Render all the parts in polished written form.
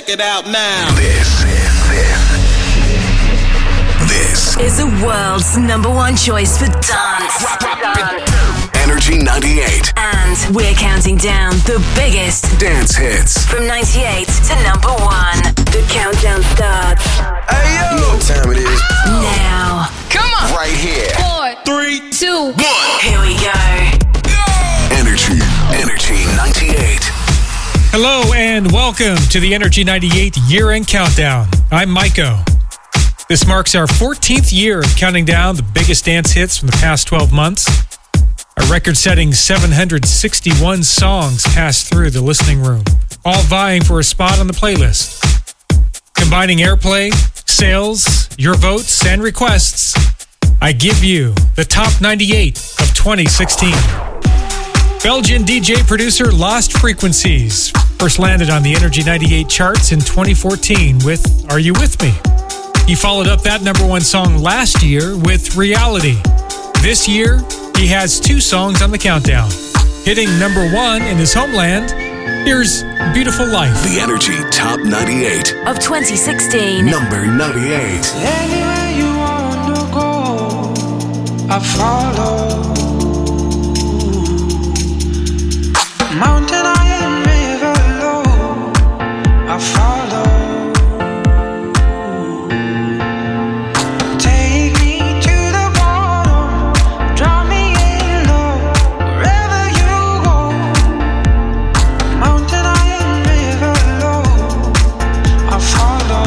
check it out now. This is the world's #1 choice for dance. Energy 98. And we're counting down the biggest dance hits from 98 to #1. The countdown starts. Hey, yo! You know what time it is. Now. Come on. Right here. 4, 3, 2, 1. Here we go. Energy 98. Hello and welcome to the Energy 98 year-end countdown. I'm Maiko. This marks our 14th year of counting down the biggest dance hits from the past 12 months. A record-setting 761 songs passed through the listening room, all vying for a spot on the playlist. Combining airplay, sales, your votes, and requests, I give you the top 98 of 2016. Belgian DJ-producer Lost Frequencies first landed on the Energy 98 charts in 2014 with Are You With Me? He followed up that #1 song last year with Reality. This year, he has 2 songs on the countdown. Hitting #1 in his homeland, here's Beautiful Life. The Energy Top 98 of 2016. Number 98. Anywhere you want to go, I follow. Mountain high and river low, I follow. Take me to the bottom, drop me in low, wherever you go. Mountain high and river low, I follow.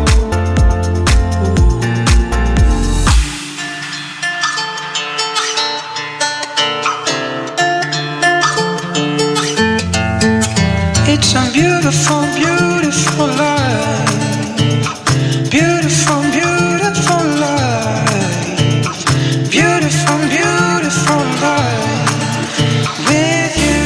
It's a beautiful, beautiful life. Beautiful, beautiful life. Beautiful, beautiful life with you.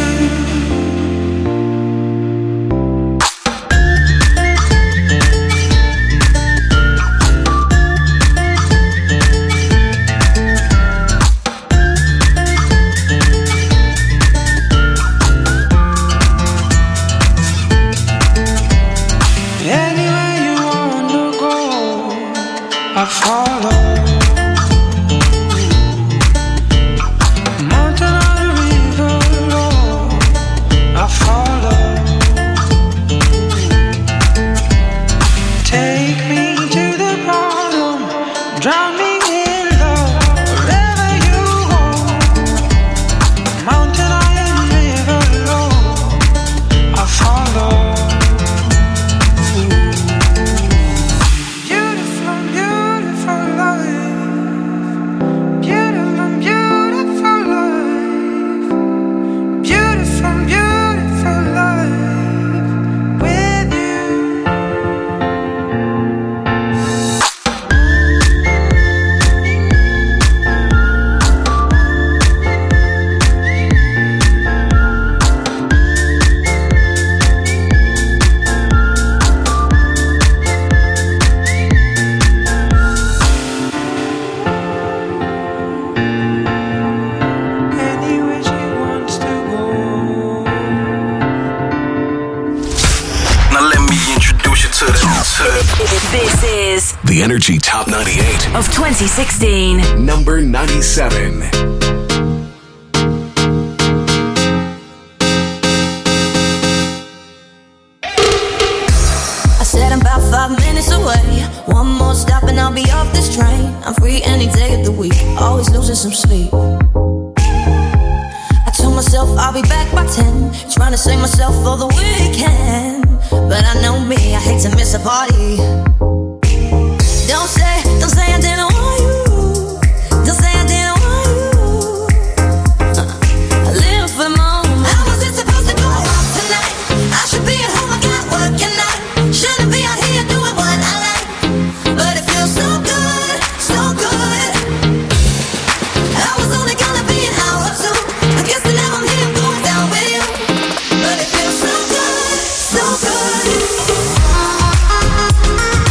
Anywhere you wanna go, I follow. Mountain or the river low, I follow. Take me to the bottom, drown me in love, wherever you go. Mountain or the river low, I follow. Beautiful, beautiful life. Beautiful, beautiful life. Beautiful, beautiful life with you. Anywhere she wants to go. Now let me introduce you to the This is The Energy Top 98. of 2016. Number 97. I said I'm about 5 minutes away. One more stop and I'll be off this train. I'm free any day of the week, always losing some sleep. I told myself I'll be back by 10, trying to save myself for the weekend. But I know me, I hate to miss a party. Don't say I didn't want you. Don't say I didn't want you. I live for the moment. How was it supposed to go off tonight? I should be at home, I got work and I shouldn't be out here doing what I like. But it feels so good, so good. I was only gonna be an hour or two. I guess that now I'm here going down with you. But it feels so good, so good.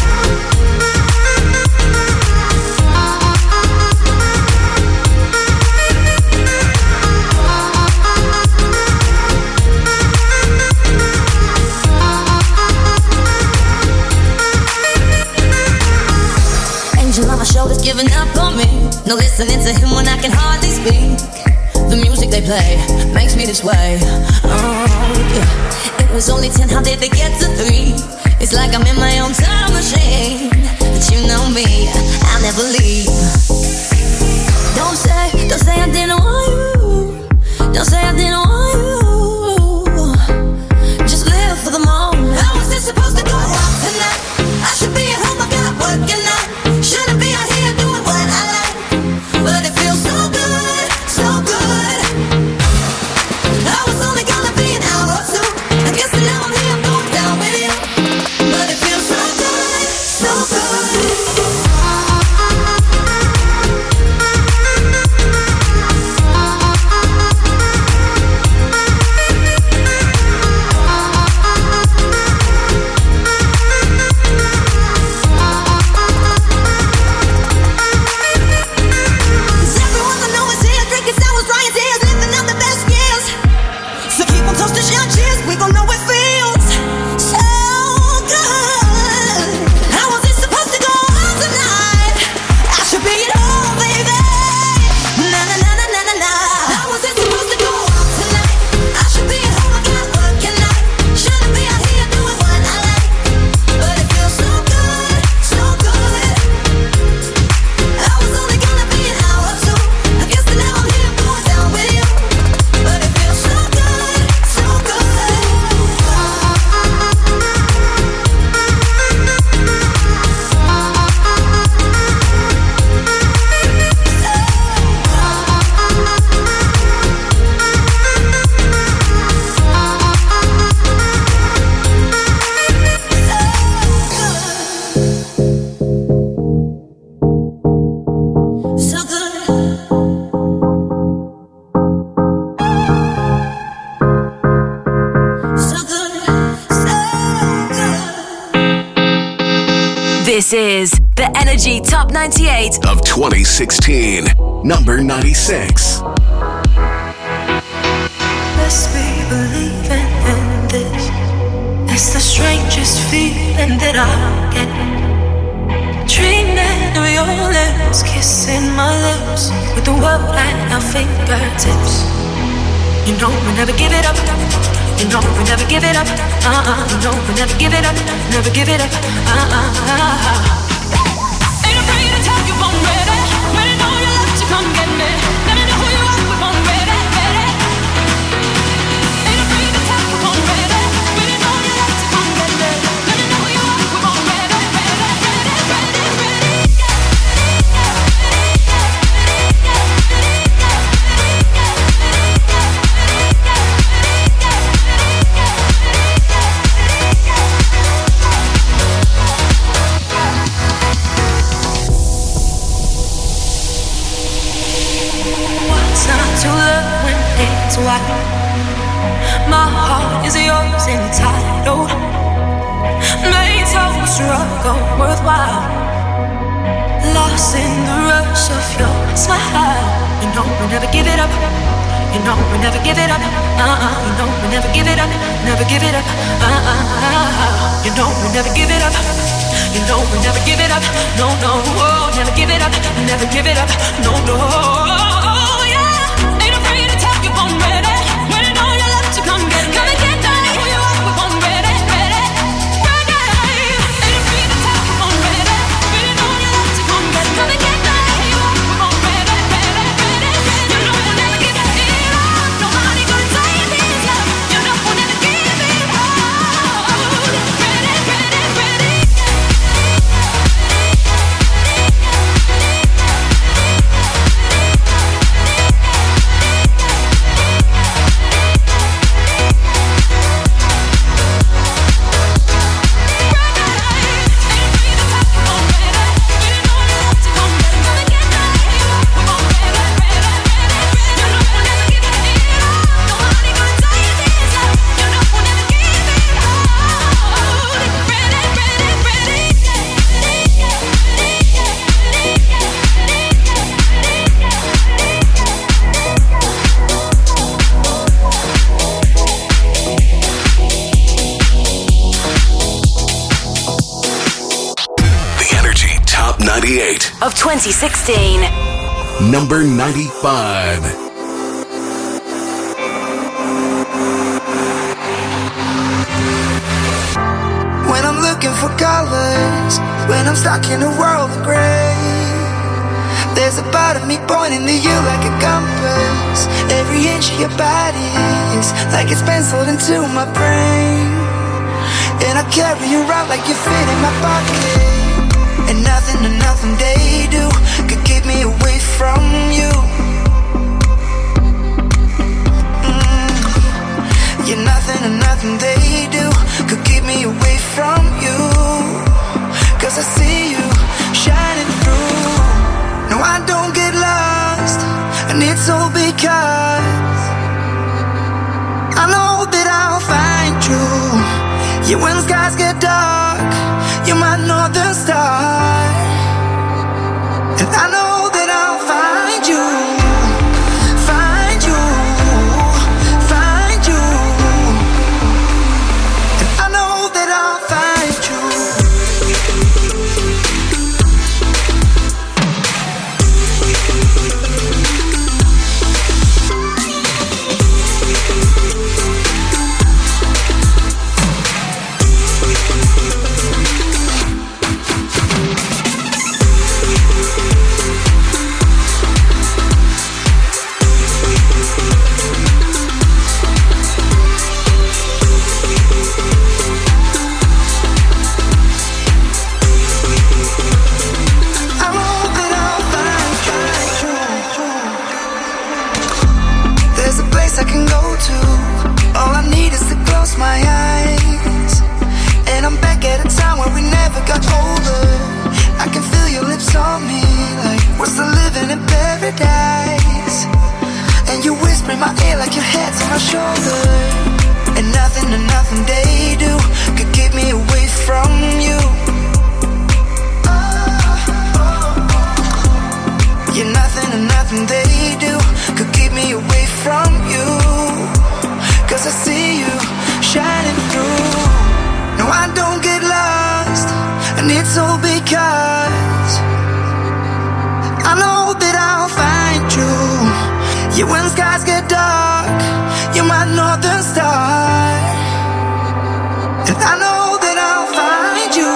giving up on me. No listening to him when I can hardly speak. The music they play makes me this way. Oh, yeah. It was only 10, how did they get to 3? It's like I'm in my own time machine. But you know me, I'll never leave. Don't say I didn't want you. Don't say I didn't want you. Just live for the moment. How was it supposed to go out tonight? I should be at home, I got work and night. Shouldn't be out here doing what I like. But it feels so good, so good. I was only gonna be an hour or two. I guess now I'm here, going down with you. But it feels so good, so good. This is the Energy Top 98 of 2016, number 96. Let's be believing in this. It's the strangest feeling that I get. Dreaming of your lips, kissing my lips, with the world at our fingertips. You know we never give it up. You know we never give it up. You know we never give it up. Never give it up. Ain't afraid to tell you I'm ready. When you know you love to come get me. Let me know who you are. We're born ready, ready. Ain't afraid to tell you I'm ready. When you know you love to come get me. Let me know who you are. We're born ready, ready, ready, ready, ready. To love when it's white. My heart is yours entitled. Made our struggle worthwhile. Lost in the rush of your smile. You know we never give it up. You know we never give it up. You know we never give it up. Never give it up. You know we never give it up. You know we never give it up. No, no, oh, never give it up. Never give it up. No, no. I'm ready. When you know you love to come get me. Come and get me. Who you are, we're born ready, ready, ready. Ain't afraid to tell you I'm ready. When you know you love to come get me. Come and get me. Who you are, we're born ready, ready, ready. You know we'll never give it up. Nobody gonna take this love. You know we'll never give it up. Ready, ready, ready. 98 of 2016. Number 95. When I'm looking for colors, when I'm stuck in a world of gray, there's a part of me pointing to you like a compass. Every inch of your body is like it's penciled into my brain, and I carry you around like you fit in my pocket. And nothing they do could keep me away from you. Yeah, nothing they do could keep me away from you. 'Cause I see you shining through. No, I don't get lost, and it's all because I know that I'll find you. Yeah, when skies get dark, you're my northern star, and I know that I'll find you, find you, find you, and I know that I'll find you. I can go to. All I need is to close my eyes, and I'm back at a time where we never got older. I can feel your lips on me like we're still living in paradise, and you whisper in my ear like your head's on my shoulder. And nothing they do could keep me away from you. Yeah, nothing they do could keep me away from you. 'Cause I see you shining through. No, I don't get lost, and it's all because I know that I'll find you. Yeah, when skies get dark, you're my northern star, and I know that I'll find you.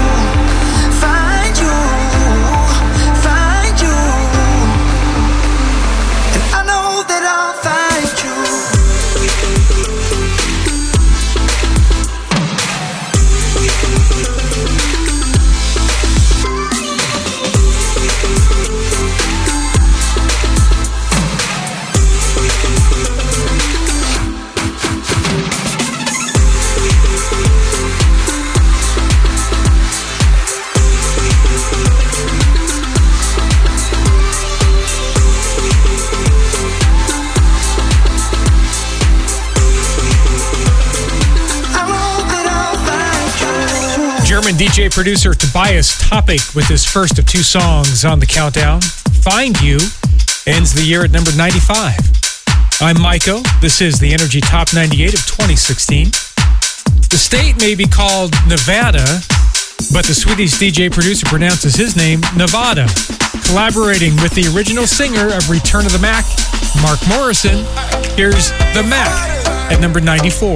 German DJ producer Tobias Topic with his first of two songs on the countdown. Find You ends the year at number 95. I'm Maiko. This is the Energy Top 98 of 2016. The state may be called Nevada, but the Swedish DJ producer pronounces his name Nevada. Collaborating with the original singer of Return of the Mac, Mark Morrison, here's The Mac at number 94.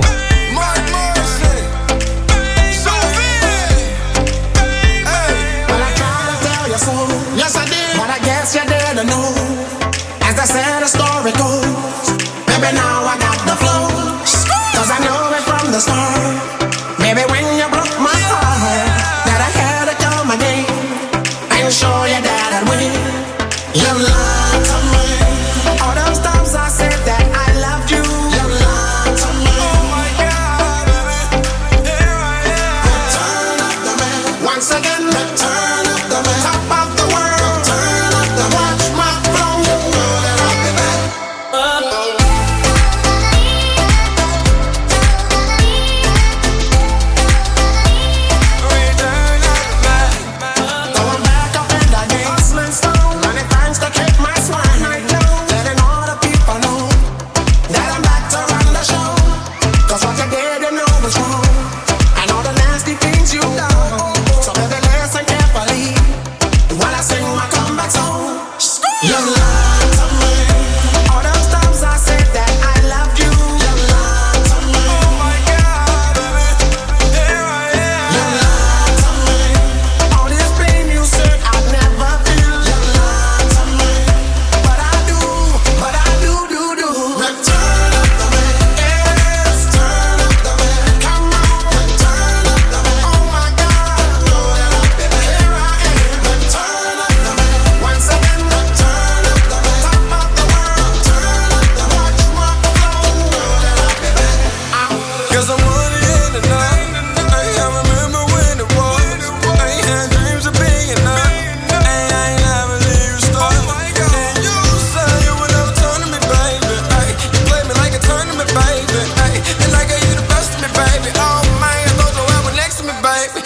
Yes, I did, but I guess you didn't know. As the sad story goes, baby, now I got the flow. 'Cause I know it from the start. Baby, when you broke my heart, that I had to come again and show you that I'd win. You lied to me. All those times I said that I loved you. You lied to me.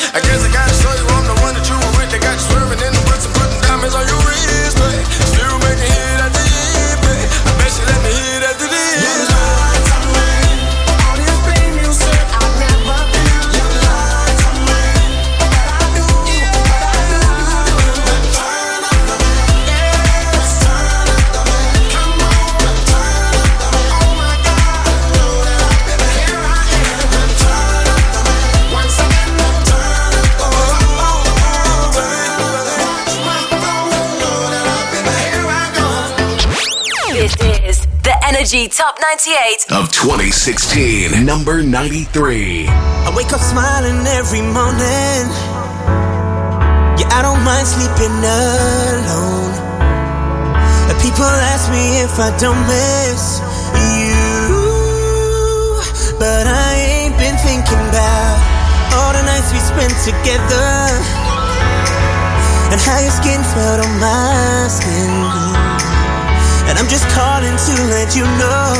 I guess I gotta show you I'm the one that you were with. They got you swerving in the woods and putting diamonds on your wrist, babe. Still making hit after hit, babe. I bet she let me hit after this. You lied to me. All this pain you said I'd never feel. You lied to me. But I do, but I do. Turn up the man, yes, turn up the man. Come on, turn up the man. Oh my God, load it up, baby. Here I am. Turn up the man. Once again, turn up the man. Oh, baby, watch my flow. Load it up, baby. Here I go. This is the Energy Top 98 of 2016, number 93. I wake up smiling every morning. Yeah, I don't mind sleeping alone. People ask me if I don't miss you, but I ain't been thinking about all the nights we spent together and how your skin felt on my skin. And I'm just calling to let you know,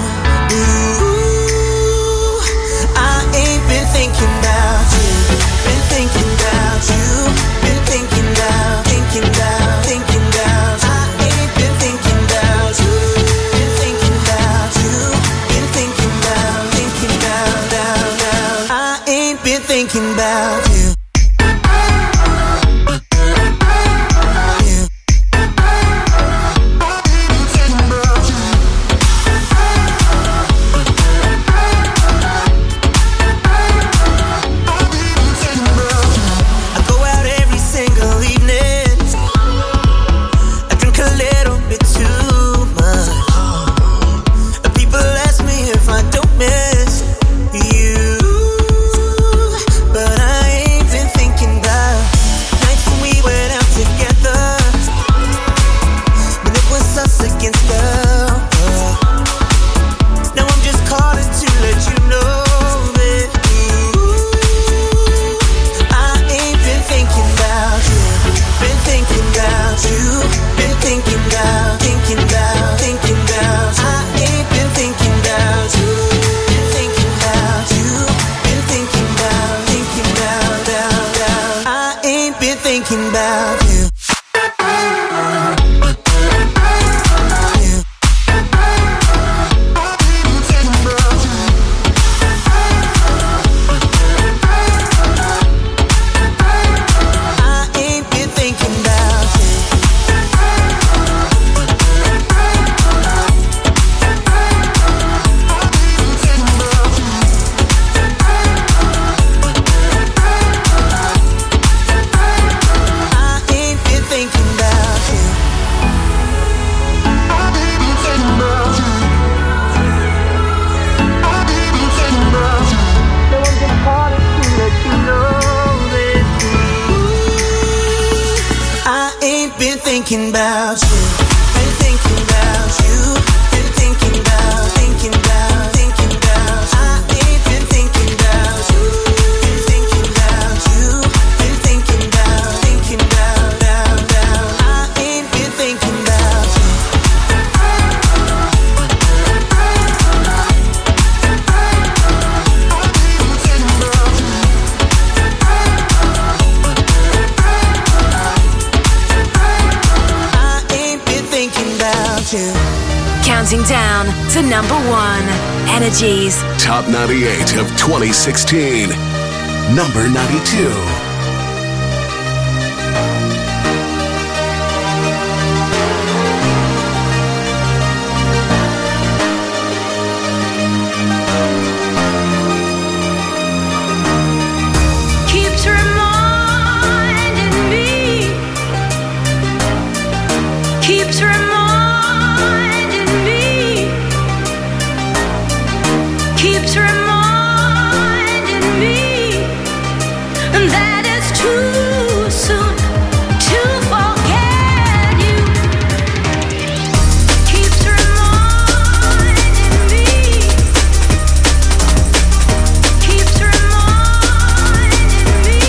ooh, I ain't been thinking about you, been thinking about you, been thinking about, thinking about, thinking about. I ain't been thinking about you, been thinking about you, been thinking about, thinking about, now. I ain't been thinking about you. Thinking about you, been thinking about you, been thinking about, thinking about, thinking about. I ain't been thinking about you, been thinking about you, been thinking about, thinking about, now. I ain't been thinking about you. Counting down to number 1, Energy's Top 98 of 2016, number 92. That it's too soon to forget you. Keeps reminding me. Keeps reminding me.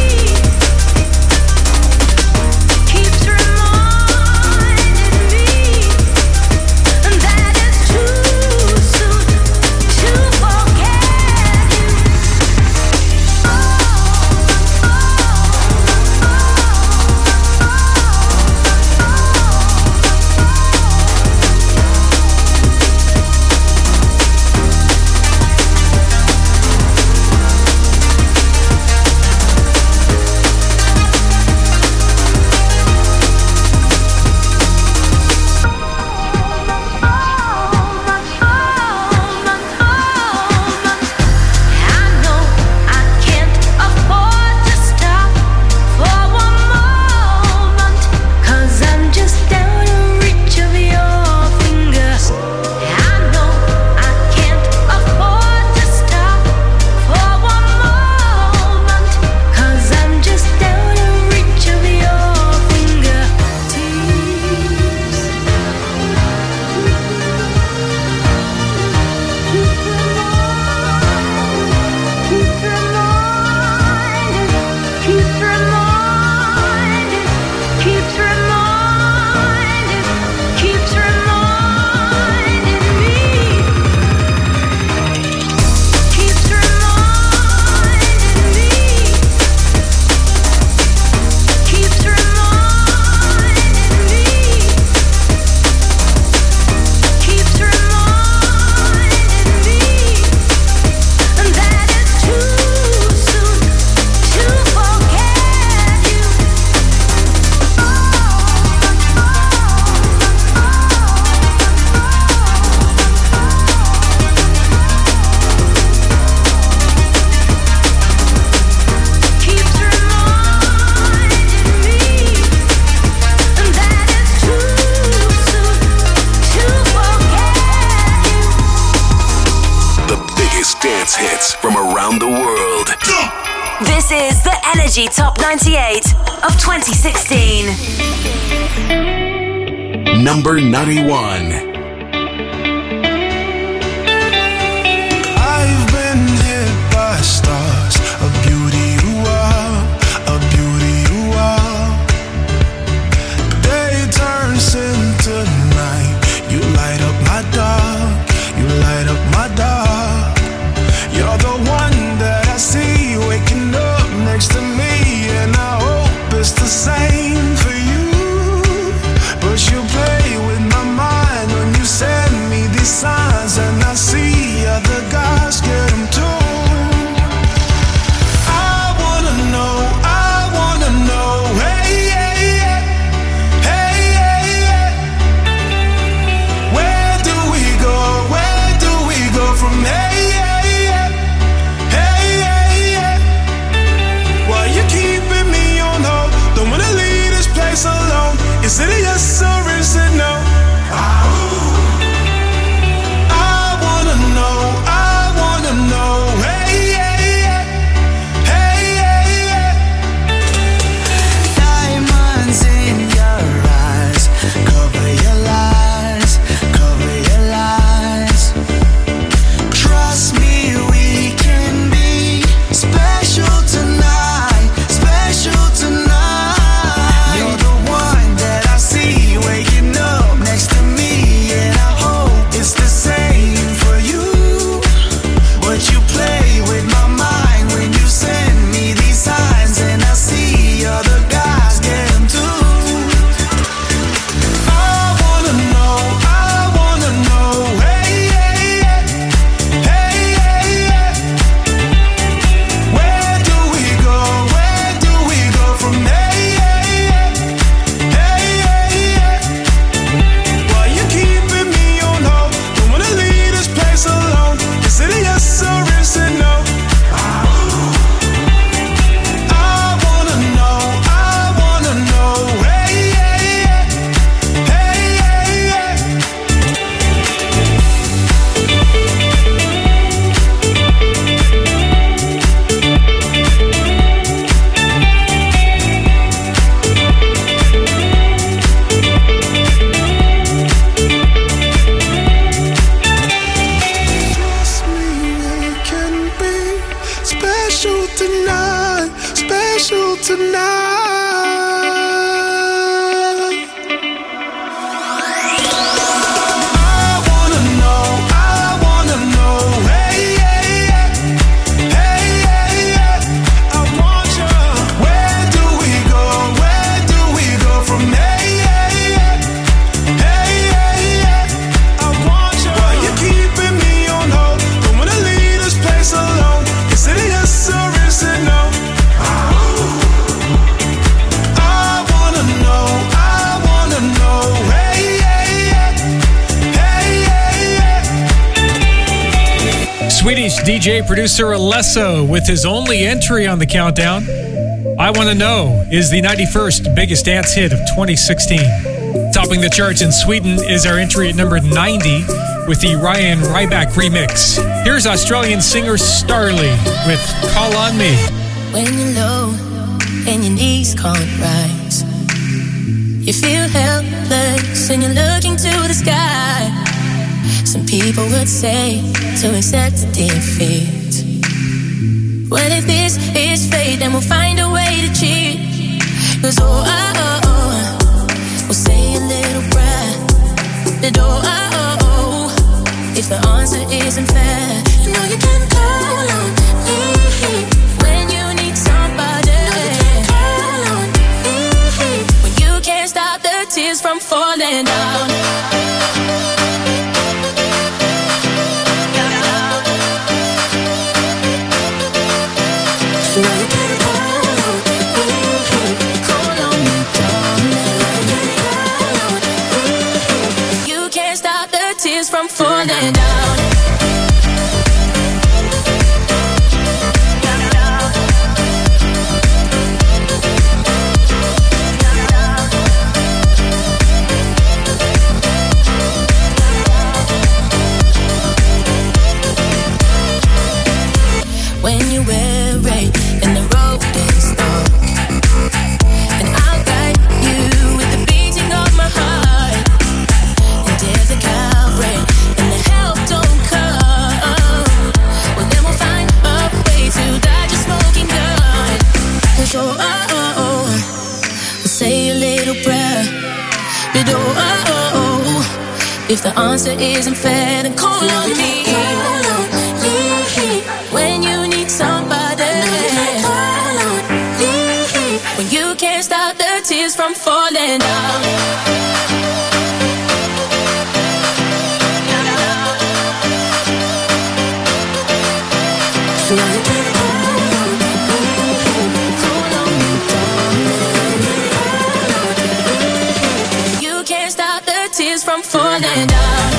Keeps reminding me. That it's too soon to forget you. Oh. around the world. This is the Energy Top 98 of 2016. Number 91. I've been hit by stars, a beauty you are, a beauty you are. Day turns into night, you light up my dark, you light up my dark. You're the one that I see waking up next to me, and I hope it's the same for you. But you play with my mind when you send me these signs, and I see other guys get them too. I wanna know, hey, hey, hey, hey, hey, hey. Where do we go from hey, hey, hey, hey, hey, hey. Why you keeping me on hold? Don't wanna leave this place alone. Is it a yes or is it no? I wanna know, hey, hey, hey, hey, hey, hey. Diamonds in your eyes, cover your lies, cover your lies. Trust me, we can be special tonight, special tonight. You're the one that I see waking up next to me, and I hope it's the same for you. But you play with my mind when you send me these signs, and I see other guys get them too. I wanna know, hey, hey, hey, hey, hey, hey. Where do we go from hey, hey, hey, hey, hey. Why you keeping me on hold? Don't wanna leave this place alone. Is it a yes or is it no? I wanna know, hey, hey, hey, hey, hey, hey. Trust me, it can be special tonight, special tonight. I wanna know, hey, hey, hey, hey, hey, hey. I want you. Where do we go from hey, hey, hey, hey, hey, hey. I want you. Why you keeping me on hold? Don't wanna leave this place alone. Is it a yes or is it no? I wanna know, hey, hey, hey, hey, hey, hey. Swedish DJ producer Alesso with his only entry on the countdown. I Wanna Know is the 91st biggest dance hit of 2016. Topping the charts in Sweden is our entry at number 90 with the Ryan Ryback remix. Here's Australian singer Starley with Call On Me. When you're low and your knees can't rise, you feel helpless and you're looking to the sky. Some people would say to accept defeat. Well, if this is fate, then we'll find a way to cheat. 'Cause we'll say a little prayer. The door, if the answer isn't fair, you know you can call on me when you need somebody. Call on me when you can't stop the tears from falling down. From falling down. So say a little prayer. If the answer isn't fair, then call on me. When you need somebody, when you can't stop the tears from falling down. You can't stop the tears from falling down.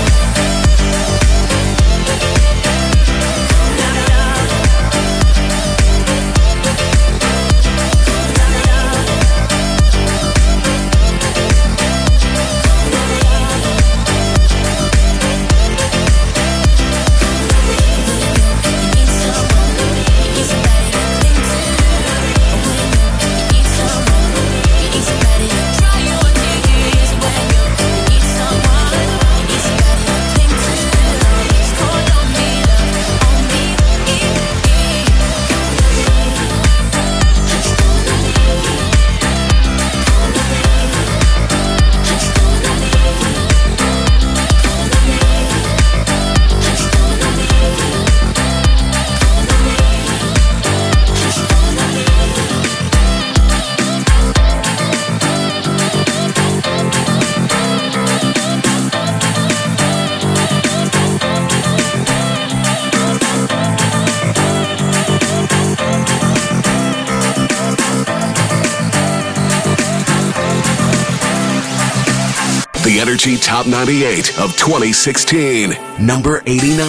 The Energy Top 98 of 2016, number 89.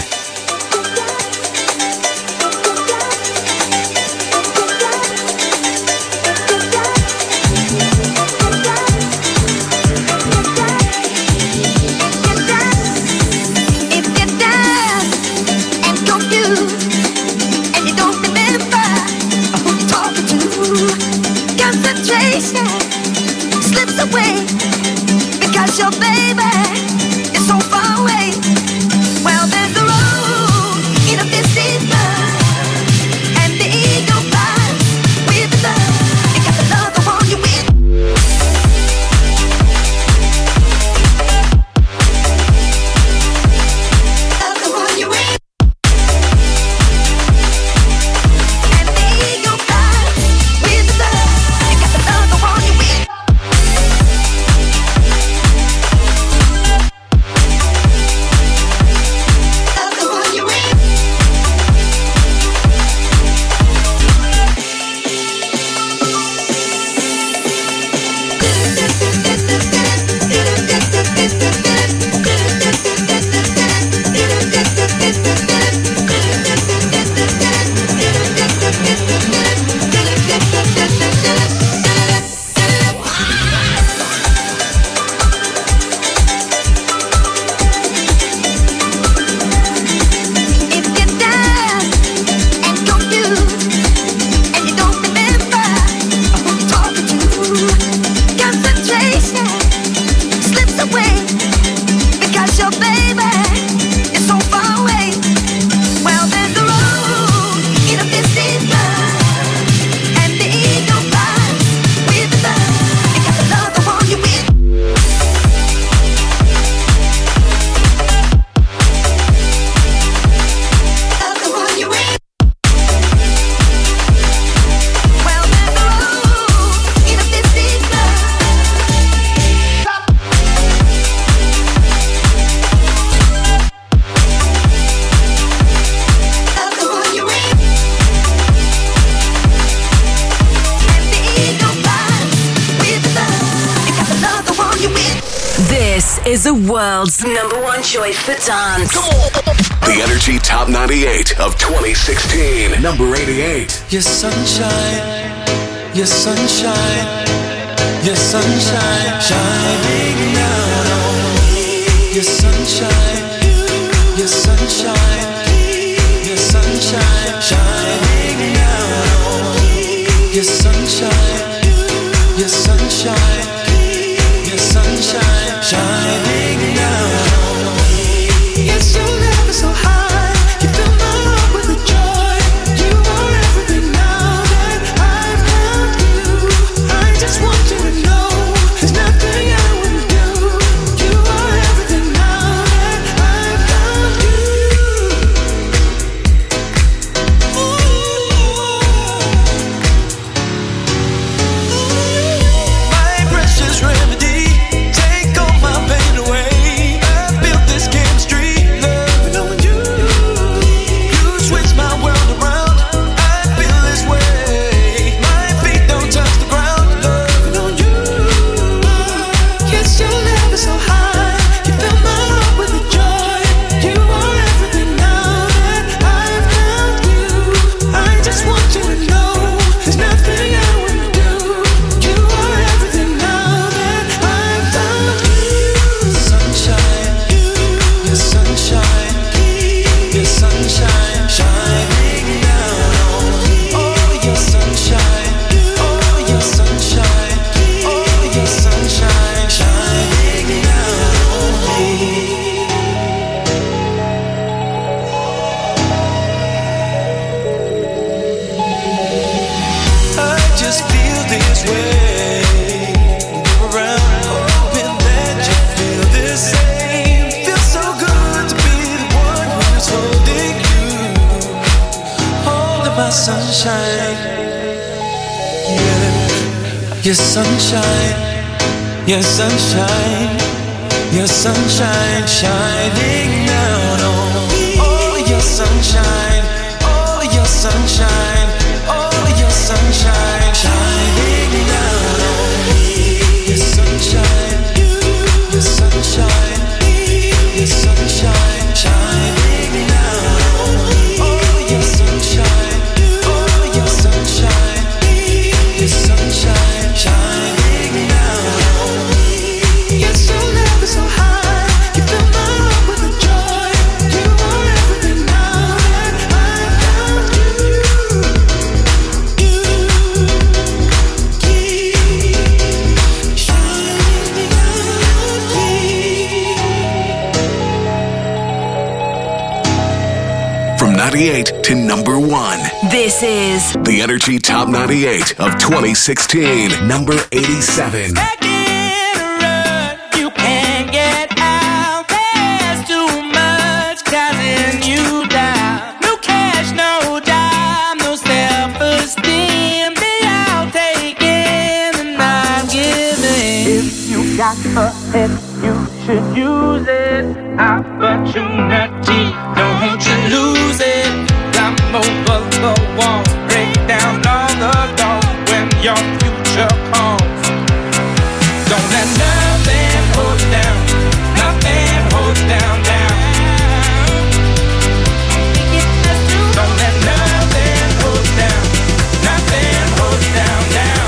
Your baby is so far away. Well, there's a road in a distant line, and the eagle flies with the sun. You got to love the one you with. Love the one you with. And the eagle flies with the sun. You got to love the one you with. Is the world's number one choice for dance. Come on. The Energy Top 98 of 2016, number 88. Your sunshine, your sunshine, your sunshine, shining down on me. Your sunshine, your sunshine, your sunshine, shining down on me. Your sunshine, your sunshine, your sunshine, shining down on me. Yes, your love is so high, you fill my heart with the joy. You are everything now that I've Your sunshine, your sunshine, your sunshine shining down on me. Oh, your sunshine, oh, your sunshine, oh, your sunshine shining down on me. Your sunshine, your sunshine, your sunshine shining down on me. Oh, your sunshine, oh, your sunshine, your sunshine shining down on me. You're so never so high. You fill my heart with the joy. You are everything now that I found you. You keep shining down on me. From 98 to number 1. This is The Energy Top 98 of 2016. Number 87. You can't get out. There's too much causing you down. No cash, no dime, no self-esteem. The out taking and not giving. If you got a head, you should use it. Opportunity, don't you lose it. Climb over the wall, break down all the doors when your future comes. Don't let nothing hold down, nothing hold down, down. Don't let nothing hold down, nothing hold down, down.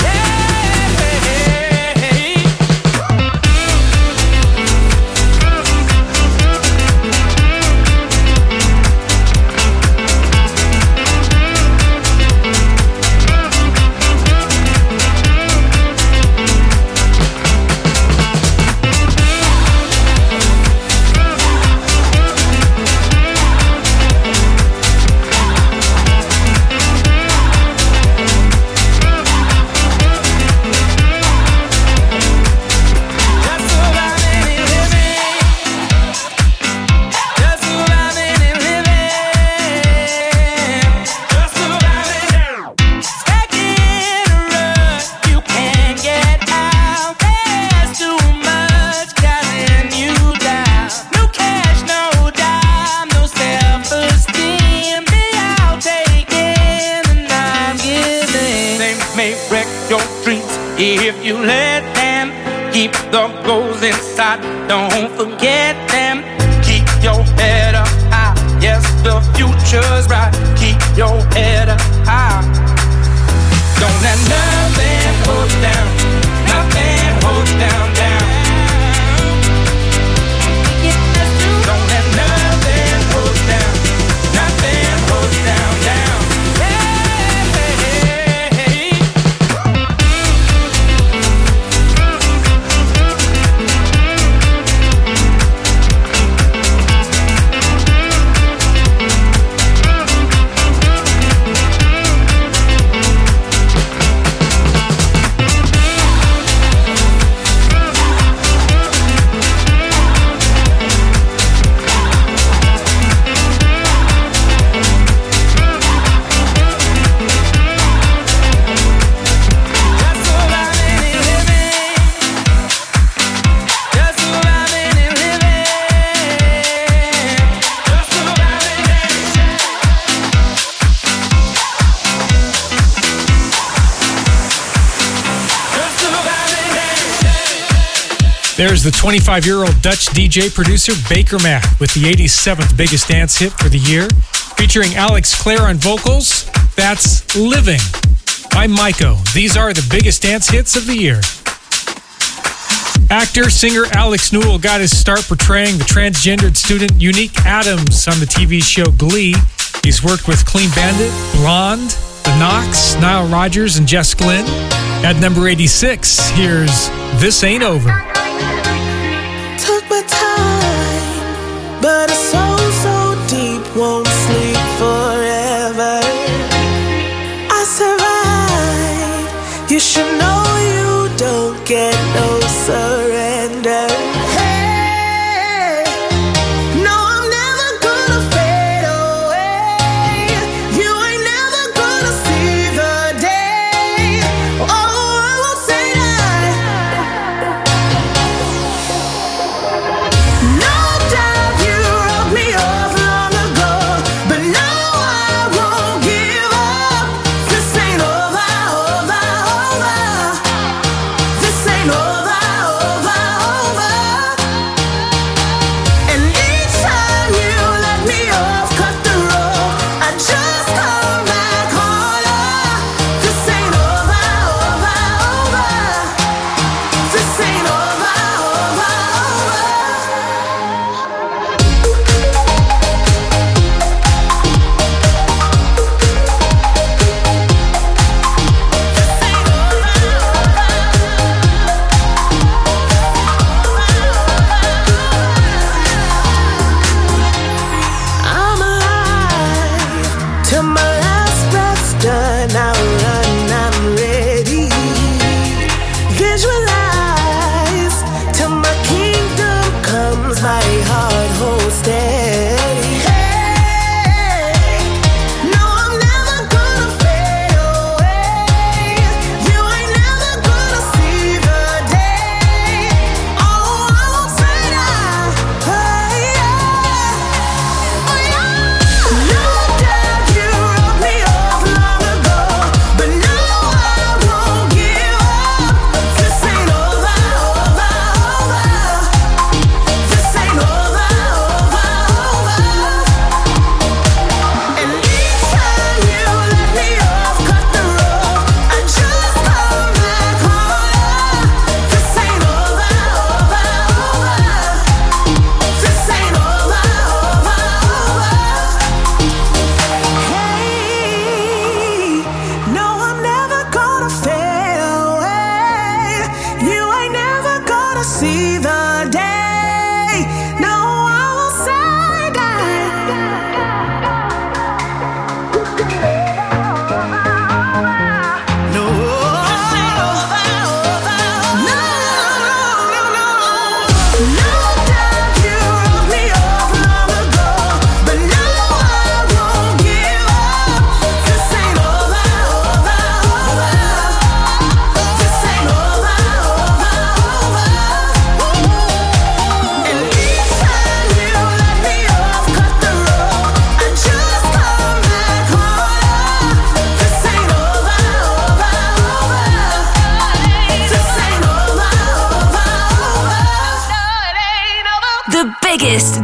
If you let them keep the goals inside, don't forget them. Keep your head up high. Yes, the future's bright. Keep your head up high. Don't let nothing hold down, nothing hold down, down. Don't let nothing hold down, nothing hold down, down. There's the 25-year-old Dutch DJ producer Baker Mac with the 87th biggest dance hit for the year, featuring Alex Clare on vocals. That's Living. I'm Maiko. These are the biggest dance hits of the year. Actor, singer Alex Newell got his start portraying the transgendered student Unique Adams on the TV show Glee. He's worked with Clean Bandit, Blonde, The Knox, Nile Rodgers, and Jess Glynn. At number 86, here's This Ain't Over. Took my time, but it's so deep, won't sleep forever. I survived. You should know you don't get no surrender. Hey, no, I'm never gonna fade away. You ain't never gonna see the day. Oh, I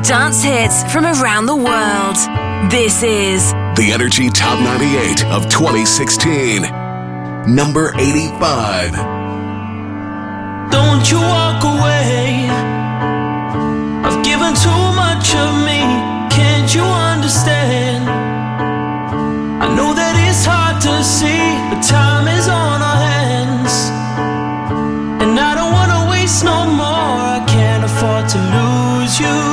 dance hits from around the world. This is the Energy Top 98 of 2016. Number 85. Don't you walk away. I've given too much of me. Can't you understand? I know that it's hard to see, but time is on our hands. And I don't wanna waste no more. I can't afford to lose you.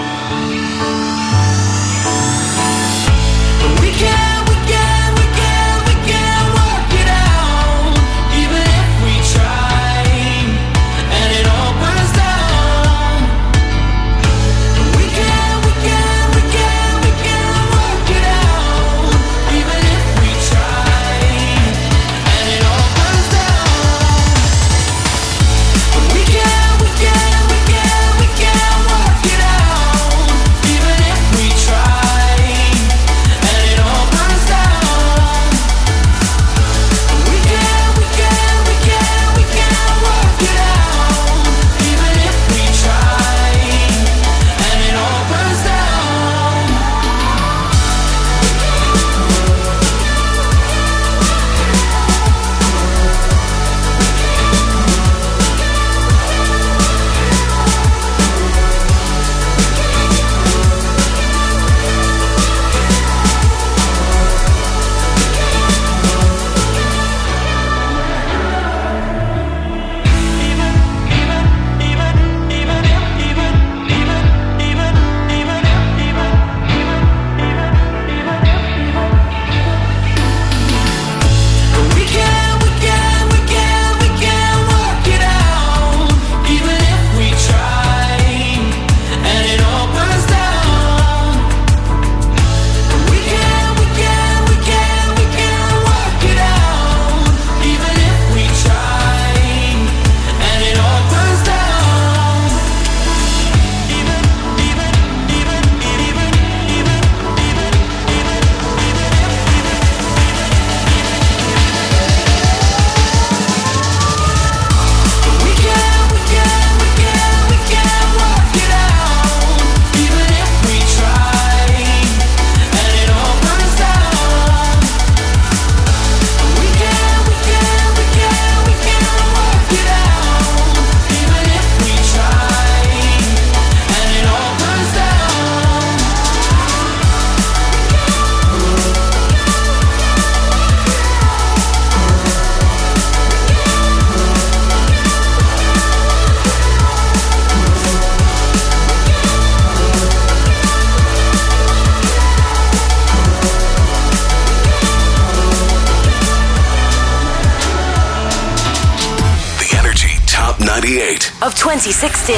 Of 2016.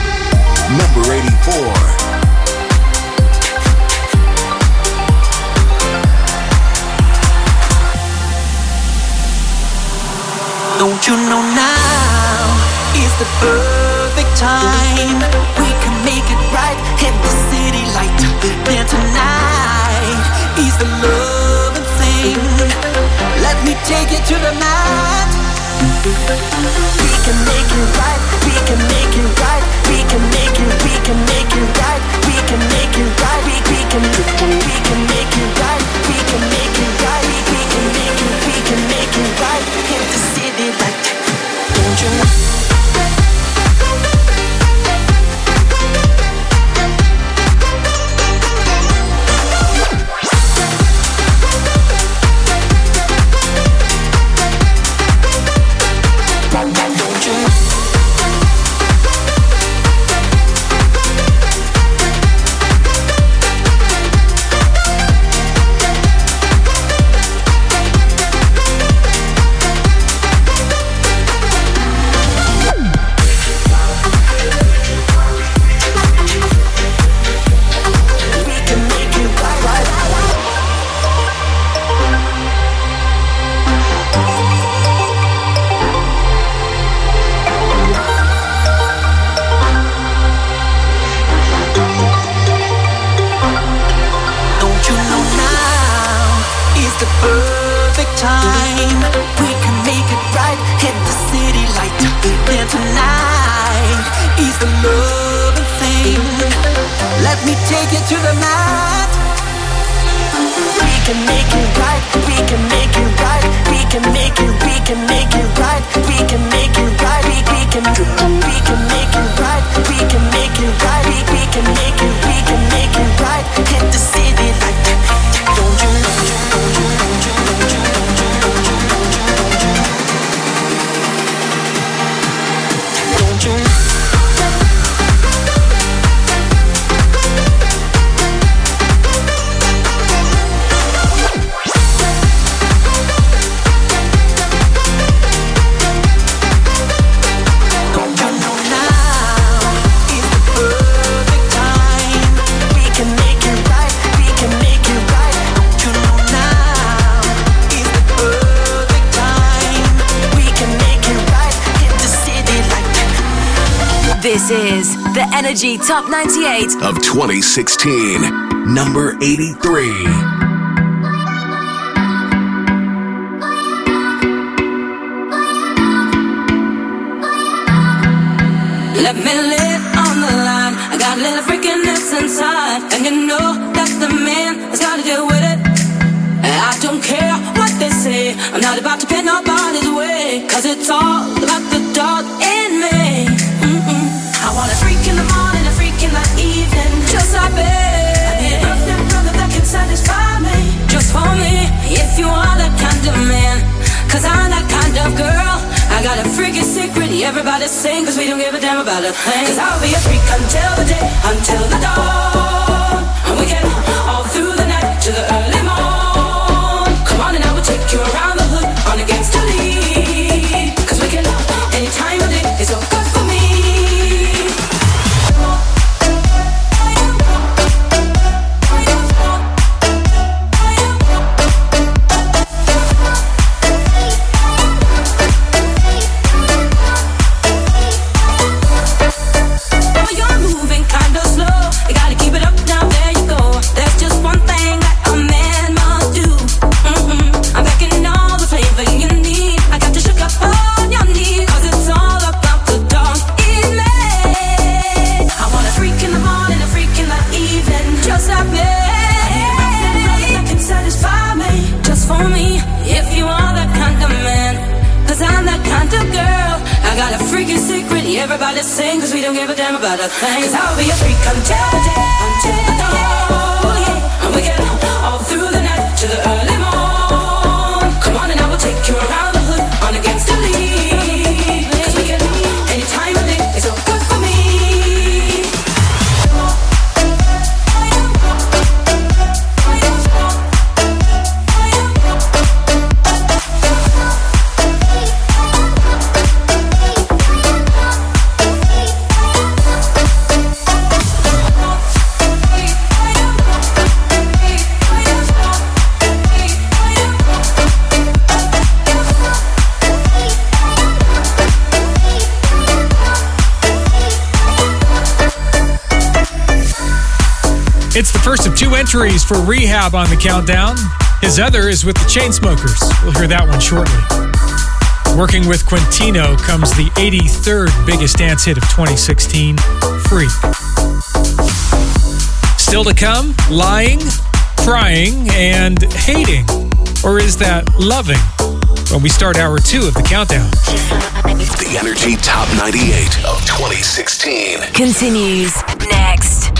Number 84. Don't you know now is the perfect time? We can make it right, hit the city light. Then tonight is the loving thing. Let me take you to the mat. We can make it right, we can make it right, we can make it, we can make it right, we can make it right, we can make it right, we can make it right, we can make it right, hit the city light. Don't you know? let me take you to the mat. We can make it right, we can make it right, we can make it, we can make it right, we can make it right, we can make it right, we can make it right, we can make it, we can make it right. Hit the city like that. Don't you, don't you, don't you, don't you, don't you, don't you, don't you. This is the Energy Top 98 of 2016, number 83. Let me live on the line. I got a little freakiness inside, and you know that's the man that's gotta deal with it. I don't care what they say, I'm not about to pay nobody's way, cause it's all about the dog in me. I want a freak in the morning, a freak in the evening, just like me. I need a girlfriend, brother that can satisfy me, just for me. If you are that kind of man, cause I'm that kind of girl. I got a freaky secret, everybody sing, cause we don't give a damn about a thing. Cause I'll be a freak until the day, until the dawn, and we can all through the night to the early morn. Come on and I will take you around the hood on against the lead, cause we can any time of day, it's so good for me. Everybody sing, cause we don't give a damn about a thing. Cause I'll be a freak until the day, until the dawn, yeah. And we get all through the night to the early morn. Come on and I will take you around the hood on against the lead, cause we can any time of day, it's so good for me. It's the first of two entries for Rehab on the countdown. His other is with the Chainsmokers. We'll hear that one shortly. Working with Quintino comes the 83rd biggest dance hit of 2016, Freak. Still to come, Lying, Crying, and Hating. Or is that Loving? When we start hour 2 of the countdown. The Energy Top 98 of 2016 continues next.